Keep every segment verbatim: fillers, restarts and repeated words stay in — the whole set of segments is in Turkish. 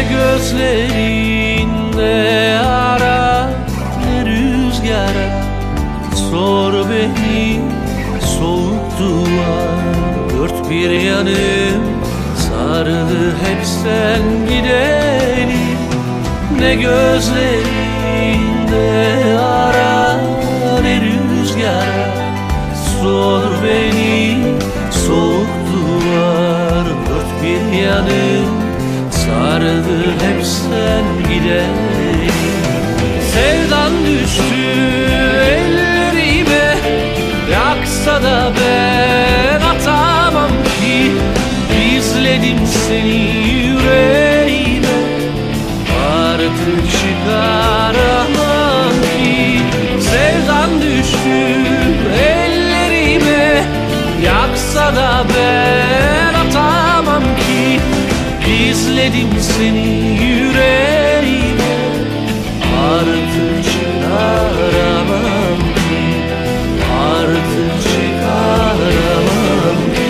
Ne gözlerinde ara, ne rüzgara sor beni. Soğuk duvar dört bir yanım sardı, hep sen gidelim. Ne gözlerinde ara, ne rüzgara sor beni. Soğuk duvar dört bir yanım sardı, hep sen gidelim. Sevdan düştü ellerime, yaksa da ben atamam ki. Gizledim seni yüreğime, artık çıkaramam ki. Sevdan düştü ellerime, yaksa da ben atamam ki. Gizledim seni yüreğime, artık çıkaramam ki. Artık çıkaramam ki.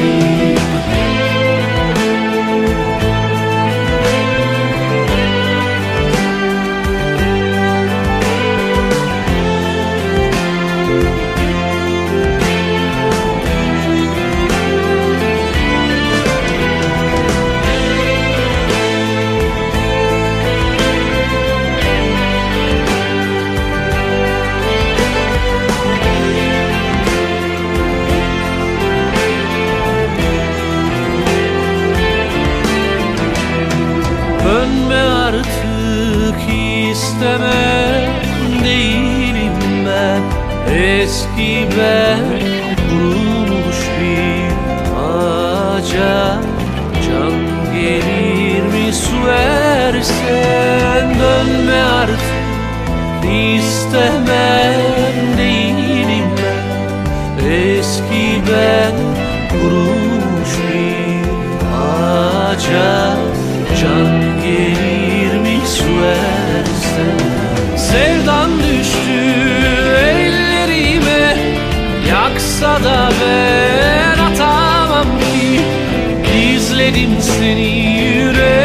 Dönme artık istemem, değilim ben eski ben. Kurumuş bir ağaca can gelir mi su versen? Dönme artık istemem, değilim ben eski ben. Kurumuş bir ağaca can gelir mi su versen? Sevdan düştü ellerime, yaksa da ben atamam ki. Gizledim seni yüreğime,